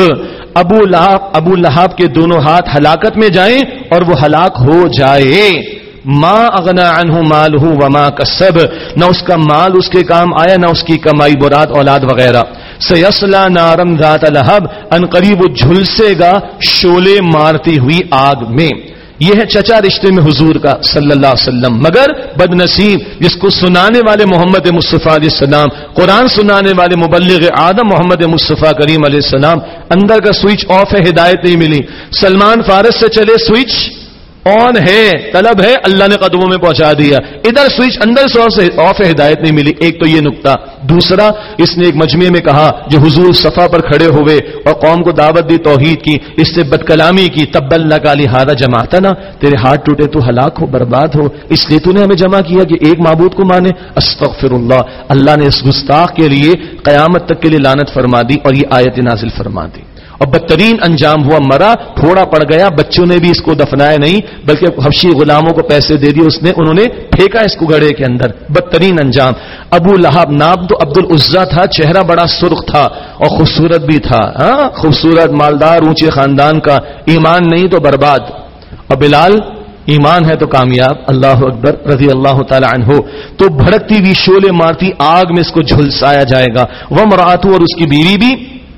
ابو لہب کے دونوں ہاتھ ہلاکت میں جائیں اور وہ ہلاک ہو جائے. ما اغنا عنہ مالہ وما کسب، نہ اس کا مال اس کے کام آیا، نہ اس کی کمائی برات اولاد وغیرہ. سیصلی نارا ذات لہب، ان قریب وہ جھلسے گا شعلے مارتی ہوئی آگ میں. یہ ہے چچا رشتے میں حضور کا صلی اللہ علیہ وسلم. مگر بد نصیب جس کو سنانے والے محمد مصطفیٰ علیہ السلام، قرآن سنانے والے مبلغ آدم محمد مصطفیٰ کریم علیہ السلام، اندر کا سوئچ آف ہے، ہدایت نہیں ملی. سلمان فارس سے چلے سوئچ آن ہے، طلب ہے، اللہ نے قدموں میں پہنچا دیا. ادھر سوئچ اندر سے آف ہے، ہدایت نہیں ملی. ایک تو یہ نقطہ. دوسرا، اس نے ایک مجمع میں کہا جو حضور صفا پر کھڑے ہوئے اور قوم کو دعوت دی توحید کی، اس سے بدکلامی کی، تبا لک لہذا جمعتنا، تیرے ہاتھ ٹوٹے تو ہلاک ہو، برباد ہو، اس لیے تو نے ہمیں جمع کیا کہ ایک معبود کو مانے. استغفر اللہ. اللہ نے اس گستاخ کے لیے قیامت تک کے لیے لعنت فرما دی اور یہ آیت نازل فرما دی. اور بدترین انجام ہوا، مرا، پھوڑا پڑ گیا. بچوں نے بھی اس کو دفنایا نہیں بلکہ حبشی غلاموں کو پیسے دے دیے، انہوں نے پھینکا اس کو گڑھے کے اندر. بدترین انجام. ابو لہب نام تو عبد العزا تھا، چہرہ بڑا سرخ تھا اور خوبصورت بھی تھا، خوبصورت، مالدار، اونچے خاندان کا. ایمان نہیں تو برباد. اور بلال ایمان ہے تو کامیاب. اللہ اکبر رضی اللہ تعالی عنہ. تو بھڑکتی ہوئی شعلے مارتی آگ میں اس کو جھلسایا جائے گا. وامرأتہ، اور اس کی بیوی بھی،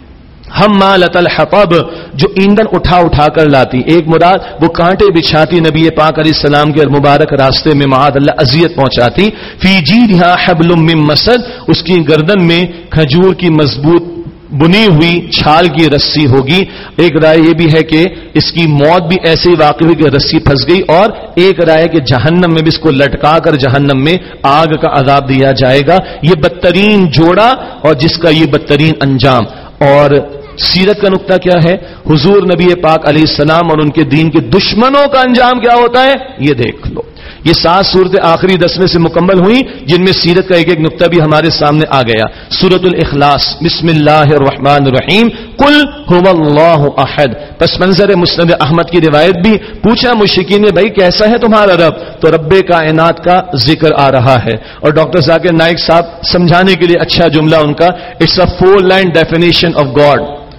حمالۃ الحطب، جو ایندھن اٹھا کر لاتی. ایک مراد وہ کانٹے بچھاتی نبی پاک علیہ السلام کے مبارک راستے میں، معاذ اللہ اذیت پہنچاتی. فی جیدھا حبل من مسد، اس کی گردن میں کھجور کی مضبوط بنی ہوئی چھال کی رسی ہوگی. ایک رائے یہ بھی ہے کہ اس کی موت بھی ایسے ہی واقع ہوئی کہ رسی پھنس گئی، اور ایک رائے کہ جہنم میں بھی اس کو لٹکا کر جہنم میں آگ کا عذاب دیا جائے گا. یہ بدترین جوڑا اور جس کا یہ بدترین انجام. اور سیرت کا نقطہ کیا ہے؟ حضور نبی پاک علیہ السلام اور ان کے دین کے دشمنوں کا انجام کیا ہوتا ہے یہ دیکھ لو. یہ 7 صورتیں آخری 10 میں سے مکمل ہوئی جن میں سیرت کا ایک ایک نقطہ بھی ہمارے سامنے آ گیا. سورۃ الاخلاص، بسم اللہ الرحمن الرحیم، قل هو اللہ احد. پس منظر مسند احمد کی روایت بھی. پوچھا مشرکین نے بھائی کیسا ہے تمہارا رب؟ تو رب کائنات کا ذکر آ رہا ہے. اور ڈاکٹر ذاکر نائک صاحب سمجھانے کے لیے اچھا جملہ ان کا، it's a 4-line definition of God.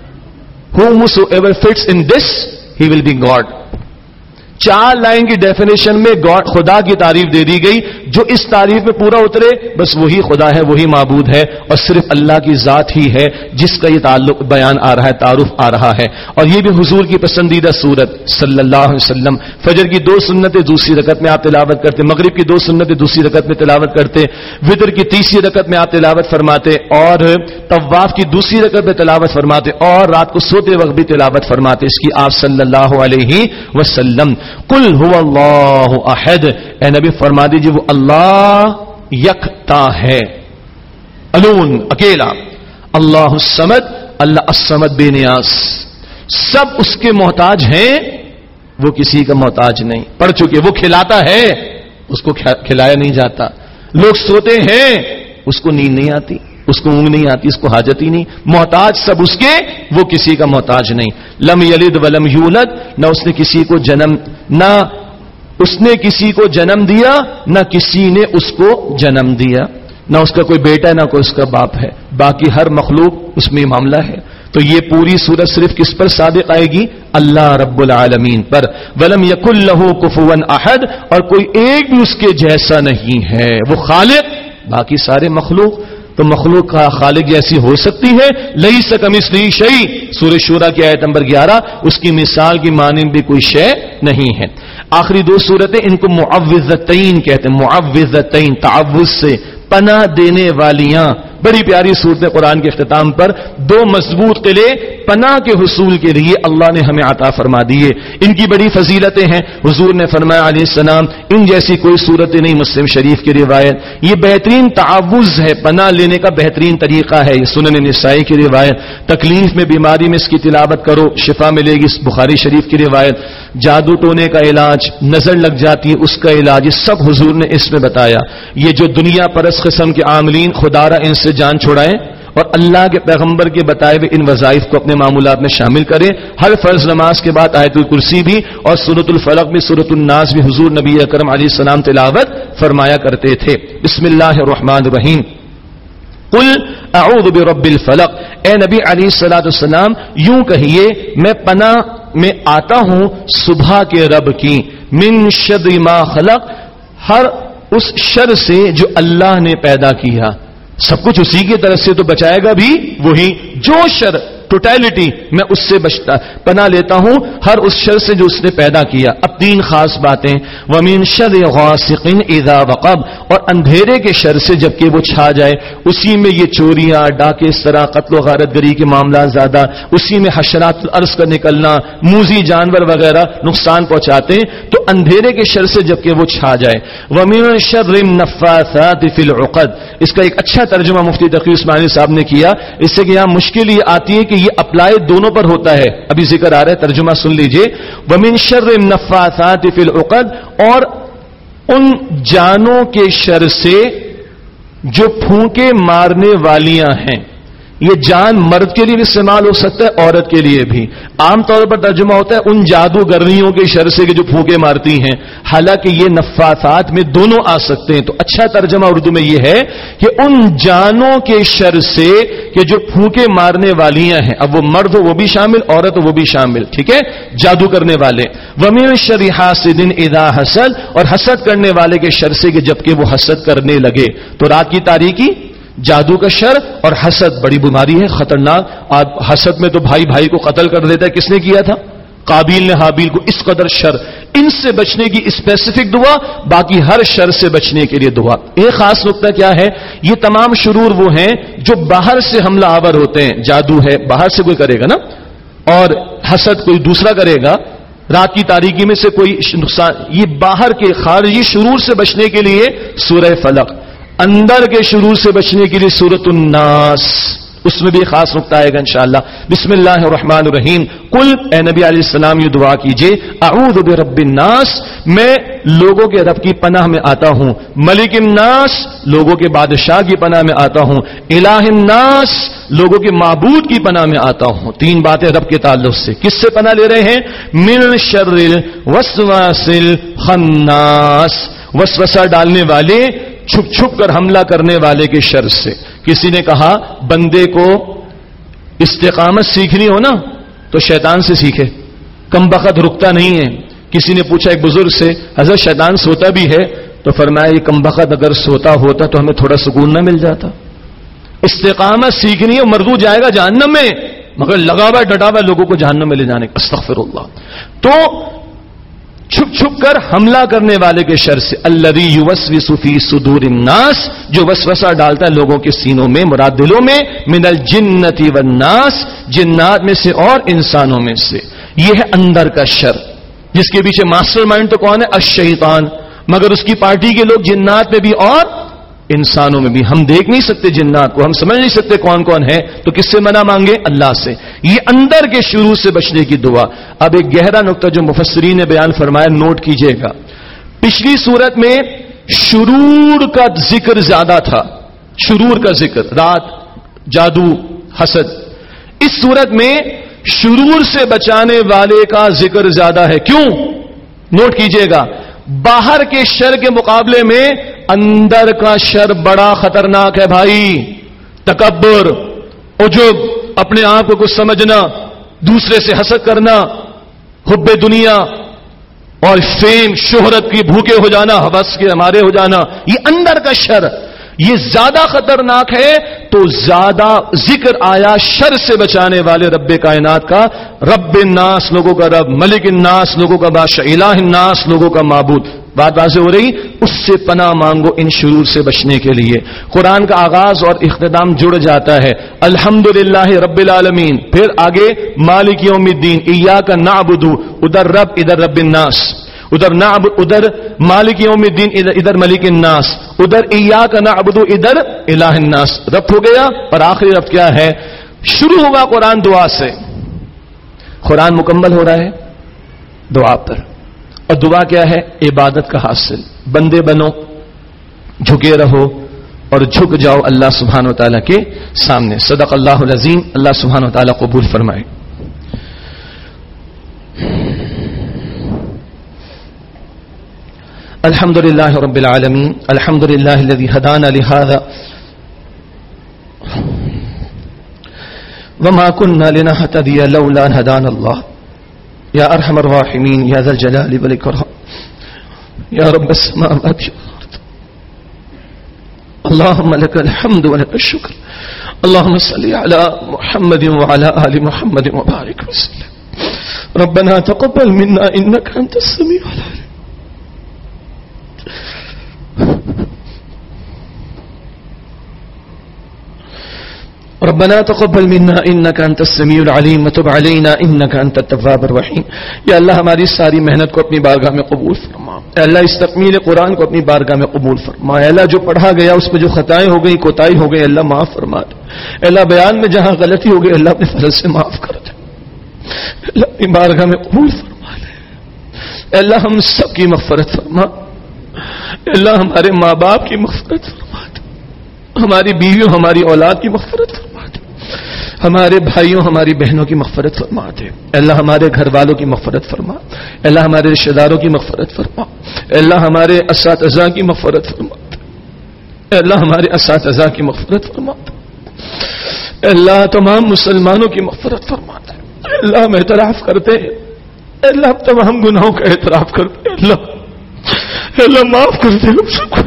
Whomsoever fits in this, he will be God. 4 line کی ڈیفینیشن میں خدا کی تعریف دے دی گئی. جو اس تعریف میں پورا اترے بس وہی خدا ہے، وہی معبود ہے، اور صرف اللہ کی ذات ہی ہے جس کا یہ تعلق بیان آ رہا ہے، تعارف آ رہا ہے. اور یہ بھی حضور کی پسندیدہ سورت صلی اللہ علیہ وسلم. فجر کی 2 سنتیں دوسری رکعت میں آپ تلاوت کرتے، مغرب کی 2 سنتیں دوسری رکعت میں تلاوت کرتے، وتر کی تیسری رکعت میں آپ تلاوت فرماتے، اور طواف کی دوسری رکعت میں تلاوت فرماتے، اور رات کو سوتے وقت بھی تلاوت فرماتے اس کی آپ صلی اللہ علیہ وسلم. قل هو اللہ احد، اے نبی فرما دیجیے وہ اللہ یکتا ہے، الون، اکیلا. اللہ الصمد، اللہ الصمد بے نیاز. سب اس کے محتاج ہیں، وہ کسی کا محتاج نہیں. پڑھ چکے. وہ کھلاتا ہے، اس کو کھلایا نہیں جاتا. لوگ سوتے ہیں، اس کو نیند نہیں آتی، اس کو اونگ نہیں آتی، اس کو حاجت ہی نہیں. محتاج سب اس کے، وہ کسی کا محتاج نہیں. لم یلد ولم یولد، نہ اس نے کسی کو جنم دیا، نہ کسی نے اس کو جنم دیا. نہ اس کا کوئی بیٹا، نہ کوئی اس کا باپ ہے. باقی ہر مخلوق اس میں معاملہ ہے. تو یہ پوری سورت صرف کس پر صادق آئے گی؟ اللہ رب العالمین پر. ولم یکن لہ کفوا احد، اور کوئی ایک بھی اس کے جیسا نہیں ہے. وہ خالق، باقی سارے مخلوق. تو مخلوق کا خالق جیسی ہو سکتی ہے؟ لیس کمثلہ شیء، سورہ شورى کی آیت نمبر 11. اس کی مثال کی مانند بھی کوئی شے نہیں ہے. آخری دو سورتیں ان کو معوذتین کہتے ہیں. معوذتین، تعوذ سے پناہ دینے والیاں. بڑی پیاری صورتیں قرآن کے اختتام پر. دو مضبوط قلعے پناہ کے حصول کے لیے اللہ نے ہمیں عطا فرما دیے. ان کی بڑی فضیلتیں ہیں. حضور نے فرمایا علیہ السلام ان جیسی کوئی صورتیں نہیں. مسلم شریف کی روایت. یہ بہترین تعوذ ہے، پناہ لینے کا بہترین طریقہ ہے. یہ سنن نسائی کی روایت. تکلیف میں، بیماری میں اس کی تلاوت کرو، شفا ملے گی. بخاری شریف کی روایت. جادو ٹونے کا علاج، نظر لگ جاتی ہے اس کا علاج، یہ سب حضور نے اس میں بتایا. یہ جو دنیا پرست قسم کے عاملین، خدا را ان سے جان چھڑائیں اور اللہ کے پیغمبر کے بتائے ہوئے ان وظائف کو اپنے معمولات میں شامل کریں. ہر فرض نماز کے بعد آیت الکرسی بھی اور سورۃ الفلق بھی، سورۃ الناس بھی حضور نبی اکرم علیہ السلام تلاوت فرمایا کرتے تھے. بسم اللہ الرحمن الرحیم. قل اعوذ برب الفلق، اے نبی علیہ الصلوۃ والسلام یوں کہیے میں پناہ میں آتا ہوں صبح کے رب کی. من شر ما خلق، ہر اس شر سے جو اللہ نے پیدا کیا. سب کچھ اسی کی طرف سے تو بچائے گا بھی وہی. جو شر، ٹوٹیلٹی، میں اس سے پناہ لیتا ہوں ہر اس شر سے جو اس نے پیدا کیا. اب تین خاص باتیں. وَمِن شَرِّ غَاسِقٍ إِذَا وَقَبَ، اور اندھیرے کے شر سے جبکہ وہ چھا جائے. اسی میں یہ چوریاں، ڈاکے، اس طرح قتل و غارت گری کے معاملات زیادہ. اسی میں حشرات الارض کا نکلنا، موذی جانور وغیرہ نقصان پہنچاتے ہیں. تو اندھیرے کے شر سے جبکہ وہ چھا جائے. وَمِن شَرِّ النَّفَّاثَاتِ فِي الْعُقَدِ، اس کا ایک اچھا ترجمہ مفتی تقی عثمانی صاحب نے کیا. اس سے کہ یہاں مشکل یہ آتی ہے کہ یہ اپلائی دونوں پر ہوتا ہے. ابھی ذکر آ رہا ہے، ترجمہ سن لیجئے. وَمِن شَرِّ النَّفَّاثَاتِ فِي الْعُقَدِ، اور ان جانوں کے شر سے جو پھونکے مارنے والیاں ہیں. یہ جان مرد کے لیے بھی استعمال ہو سکتا ہے، عورت کے لیے بھی. عام طور پر ترجمہ ہوتا ہے ان جادوگرنیوں کے شر سے کہ جو پھونکے مارتی ہیں. حالانکہ یہ نفاثات میں دونوں آ سکتے ہیں. تو اچھا ترجمہ اردو میں یہ ہے کہ ان جانوں کے شر سے کہ جو پھونکے مارنے والیاں ہیں. اب وہ مرد ہو وہ بھی شامل، عورت ہو وہ بھی شامل. ٹھیک ہے، جادو کرنے والے. وَمِن شَرِّ حَاسِدٍ إِذَا حَسَدَ، اور حسد کرنے والے کے شر سے کہ جبکہ وہ حسد کرنے لگے. تو رات کی تاریکی، جادو کا شر اور حسد بڑی بیماری ہے، خطرناک. حسد میں تو بھائی بھائی کو قتل کر دیتا ہے. کس نے کیا تھا؟ قابیل نے حابیل کو. اس قدر شر. ان سے بچنے کی اسپیسیفک دعا، باقی ہر شر سے بچنے کے لیے دعا. ایک خاص نقطہ کیا ہے؟ یہ تمام شرور وہ ہیں جو باہر سے حملہ آور ہوتے ہیں. جادو ہے باہر سے کوئی کرے گا نا، اور حسد کوئی دوسرا کرے گا. رات کی تاریکی میں سے کوئی نقصان، یہ باہر کے خارجی شرور سے بچنے کے لیے سورہ فلق. اندر کے شرور سے بچنے کے لیے سورۃ الناس. اس میں بھی خاص نقطہ آئے گا انشاءاللہ. بسم اللہ الرحمن الرحیم. قل، اے نبی علیہ السلام یہ دعا کیجئے. اعوذ برب الناس، میں لوگوں کے رب کی پناہ میں آتا ہوں. ملک الناس، لوگوں کے بادشاہ کی پناہ میں آتا ہوں. الہ الناس، لوگوں کے معبود کی پناہ میں آتا ہوں. تین باتیں رب کے تعلق سے. کس سے پناہ لے رہے ہیں؟ من شر الوسواس الخناس، وسوسہ ڈالنے والے، چھپ چھپ کر حملہ کرنے والے کے شر سے. کسی نے کہا بندے کو استقامت سیکھنی ہو نا تو شیطان سے سیکھے، کم بخت رکتا نہیں ہے. کسی نے پوچھا ایک بزرگ سے، حضرت شیطان سوتا بھی ہے؟ تو فرمایا یہ کم بخت اگر سوتا ہوتا تو ہمیں تھوڑا سکون نہ مل جاتا. استقامت سیکھنی ہے، مردو جائے گا جہنم میں، مگر لگا ہوا ڈٹا ہوا لوگوں کو جہنم میں لے جانے کا. استغفر اللہ. تو چھپ چھپ کر حملہ کرنے والے کے شر سے. الذی یوسوس فی صدور الناس، جو وسوسہ ڈالتا ہے لوگوں کے سینوں میں، مراد دلوں میں. من الجنۃ والناس، جنات میں سے اور انسانوں میں سے. یہ ہے اندر کا شر، جس کے پیچھے ماسٹر مائنڈ تو کون ہے؟ الشیطان. مگر اس کی پارٹی کے لوگ جنات میں بھی اور انسانوں میں بھی ہم دیکھ نہیں سکتے جنات کو، ہم سمجھ نہیں سکتے کون کون ہے، تو کس سے منع مانگے؟ اللہ سے. یہ اندر کے شروع سے بچنے کی دعا. اب ایک گہرا نقطہ جو مفسرین نے بیان فرمایا نوٹ کیجئے گا. پچھلی صورت میں شرور کا ذکر زیادہ تھا، شرور کا ذکر، رات، جادو، حسد. اس صورت میں شرور سے بچانے والے کا ذکر زیادہ ہے. کیوں؟ نوٹ کیجئے گا. باہر کے شر کے مقابلے میں اندر کا شر بڑا خطرناک ہے بھائی. تکبر، عجب، اپنے آپ کو کچھ سمجھنا، دوسرے سے حسد کرنا، حب دنیا اور فیم، شہرت کی بھوکے ہو جانا، حوث کے ہمارے ہو جانا، یہ اندر کا شر، یہ زیادہ خطرناک ہے. تو زیادہ ذکر آیا شر سے بچانے والے رب کائنات کا، رب الناس لوگوں کا رب، ملک الناس لوگوں کا بادشاہ، الہ الناس لوگوں کا معبود. بات واضح ہو رہی؟ اس سے پناہ مانگو ان شرور سے بچنے کے لیے. قرآن کا آغاز اور اختتام جڑ جاتا ہے الحمدللہ رب العالمین، پھر آگے مالک یوم الدین، ایاک نعبد، ادھر رب، ادھر رب الناس، ادھر نعبد، ادھر مالک یوم الدین، ادھر ملک الناس، ادھر ایاک نعبد، ادھر الہ الناس. رب ہو گیا. اور آخری رب کیا ہے؟ شروع ہوگا قرآن دعا سے. قرآن مکمل ہو رہا ہے دعا پر، اور دعا کیا ہے؟ عبادت کا حاصل. بندے بنو، جھکے رہو اور جھک جاؤ اللہ سبحانہ و تعالیٰ کے سامنے. صدق اللہ العظیم. اللہ سبحانہ و تعالیٰ قبول فرمائے. الحمد للہ رب العالمین، الحمد للہ الذی ہدانا لہذا وما كنا لنهتدي لولا ان هدانا الله یا ارحم الراحمین یا ذا الجلال والاکرام یا رب السماوات والارض. اللهم لك الحمد ولك الشكر. اللهم صل على محمد وعلى آل محمد وبارك وسلم. ربنا تقبل منا انك انت السميع العليم. ربنا تقبل منا انك انت السميع العليم وتب علينا انك انت التواب الرحيم. یا اللہ ہماری ساری محنت کو اپنی بارگاہ میں قبول فرما. اے اللہ اس تکمیل قرآن کو اپنی بارگاہ میں قبول فرما. اے اللہ جو پڑھا گیا اس میں جو خطائیں ہو گئی، کوتاہی ہو گئی، اللہ معاف فرما دے. اے اللہ بیان میں جہاں غلطی ہو گئی اللہ اپنے فضل سے معاف کر دے. اللہ اپنی بارگاہ میں قبول فرما لے. اے اللہ ہم سب کی مغفرت فرما. اے اللہ ہمارے ماں باپ کی مغفرت فرما دے. ہماری بیویوں، ہماری اولاد کی مغفرت فرما دے. ہمارے بھائیوں، ہماری بہنوں کی مغفرت فرما دے. اللہ ہمارے گھر والوں کی مغفرت فرما. اللہ ہمارے رشتہ داروں کی مغفرت فرما. اللہ ہمارے اساتذہ کی مغفرت فرما دے. اللہ ہمارے اساتذہ کی مغفرت فرما دے. اللہ تمام مسلمانوں کی مغفرت فرما دے. اللہ ہم اعتراف کرتے ہیں، اللہ ہم تمام گناہوں کا اعتراف کرتے ہیں. اللہ معاف کرتے ہیں ہم سب کو.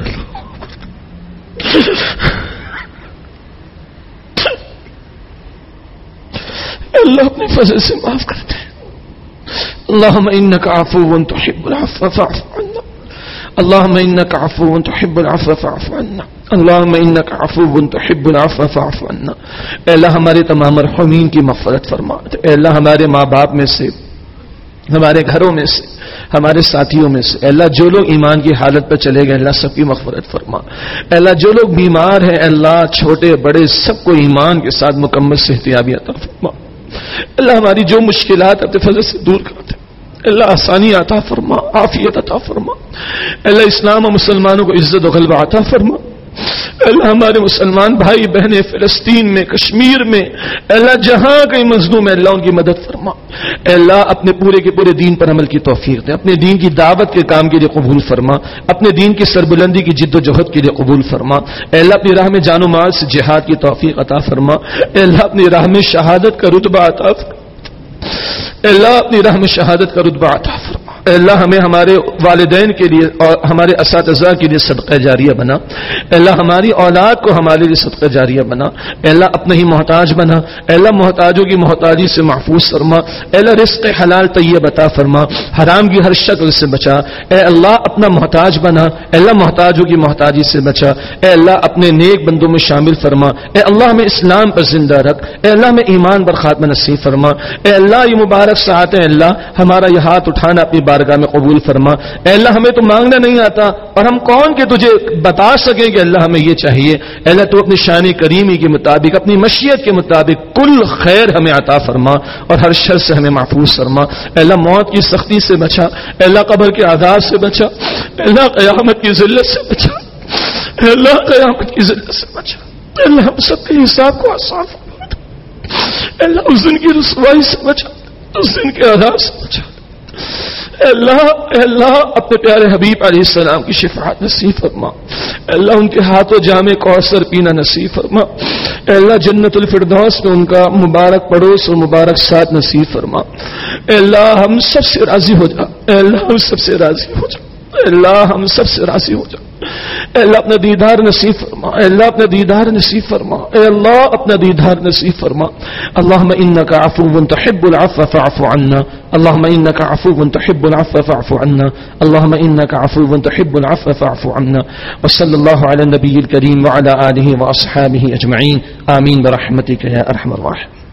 اللہ اپنے فضل سے معاف کرتے ہیں. اللہم انک عفو تحب العفو فاعف عنا. اللہم انک عفو تحب العفو فاعف عنا. اللہم انک عفو تحب العفو فاعف عنا. اے اللہ ہمارے تمام مرحومین کی مغفرت فرما. اے اللہ ہمارے ماں باپ میں سے، ہمارے گھروں میں سے، ہمارے ساتھیوں میں سے، اے اللہ جو لوگ ایمان کی حالت پر چلے گئے اللہ سب کی مغفرت فرما. اے اللہ جو لوگ بیمار ہیں اللہ چھوٹے بڑے سب کو ایمان کے ساتھ مکمل صحتیابی عطا فرما. اللہ ہماری جو مشکلات اپنے فضل سے دور کر دے. اللہ آسانی عطا فرما، عافیت عطا فرما. اللہ اسلام و مسلمانوں کو عزت و غلبہ عطا فرما. اللہ ہمارے مسلمان بھائی بہنیں فلسطین میں، کشمیر میں، اللہ جہاں کہیں مظلوم ہے اللہ ان کی مدد فرما. اللہ اپنے پورے کے پورے دین پر عمل کی توفیق دے. اپنے دین کی دعوت کے کام کے لیے قبول فرما. اپنے دین کی سربلندی کی جد و جہد کے لیے قبول فرما. اللہ اپنی راہ میں جان و مال سے جہاد کی توفیق عطا فرما. اللہ اپنی راہ میں شہادت کا رتبہ عطا فرما. اللہ اپنی راہ میں شہادت کا رتبہ عطا فرما. اللہ ہمیں ہمارے والدین کے لیے اور ہمارے اساتذہ کے لیے صدقہ جاریہ بنا. اللہ ہماری اولاد کو ہمارے لیے صدقہ جاریہ بنا. اللہ اپنے ہی محتاج بنا. اللہ محتاجوں کی محتاجی سے محفوظ فرما. اللہ رزق حلال طیب عطا فرما. حرام کی ہر شکل سے بچا. اے اللہ اپنا محتاج بنا. اللہ محتاجوں کی محتاجی سے بچا. اے اللہ اپنے نیک بندوں میں شامل فرما. اے اللہ ہمیں اسلام پر زندہ رکھ. اے اللہ ہمیں ایمان پر خاتمہ نصیب فرما. اے اللہ یہ مبارک ساعتیں اللہ ہمارا یہ ہاتھ اٹھانا اپنی بارگاہ میں قبول فرما۔ اے اللہ ہمیں تو مانگنا نہیں آتا، اور ہم کون کہ تجھے بتا سکیں کہ اللہ ہمیں یہ چاہیے۔ اے اللہ تو اپنی شان کریمی کے مطابق، اپنی مشیت کے مطابق کل خیر ہمیں عطا فرما اور ہر شر سے ہمیں محفوظ فرما۔ اے اللہ موت کی سختی سے بچا، اے اللہ قبر کے عذاب سے بچا، اے اللہ قیامت کی ذلت سے بچا، اے اللہ قیامت کی ذلت سے بچا، اے اللہ ہم سب کے حساب کو آسان فرما دے، اے اللہ اس دن کی رسوائی سے بچا، اس دن کے عذاب سے بچا، اے اللہ اپنے پیارے حبیب علیہ السلام کی شفاعت نصیب فرما، اے اللہ ان کے ہاتھوں جام کوثر پینا نصیب فرما، اے اللہ جنت الفردوس میں ان کا مبارک پڑوس اور مبارک ساتھ نصیب فرما، اے اللہ ہم سب سے راضی ہو جا، اے اللہ ہم سب سے راضی ہو جا، اے اللہ ہم سب سے راضی ہو جا، اے اللہ اپنا دیدار نصیب فرما، اے اللہ اپنا دیدار نصیب فرما، اے اللہ اپنا دیدار نصیب فرما۔ اللہم انک عفو تحب العفو فاعف عنا، اللہم انک عفو تحب العفو فاعف عنا، اللہم انک عفو تحب العفو فاعف عنا، وصلی اللہ علی النبی الکریم وعلی آلہ واصحابہ اجمعین، آمین برحمتک یا ارحم الراحمین۔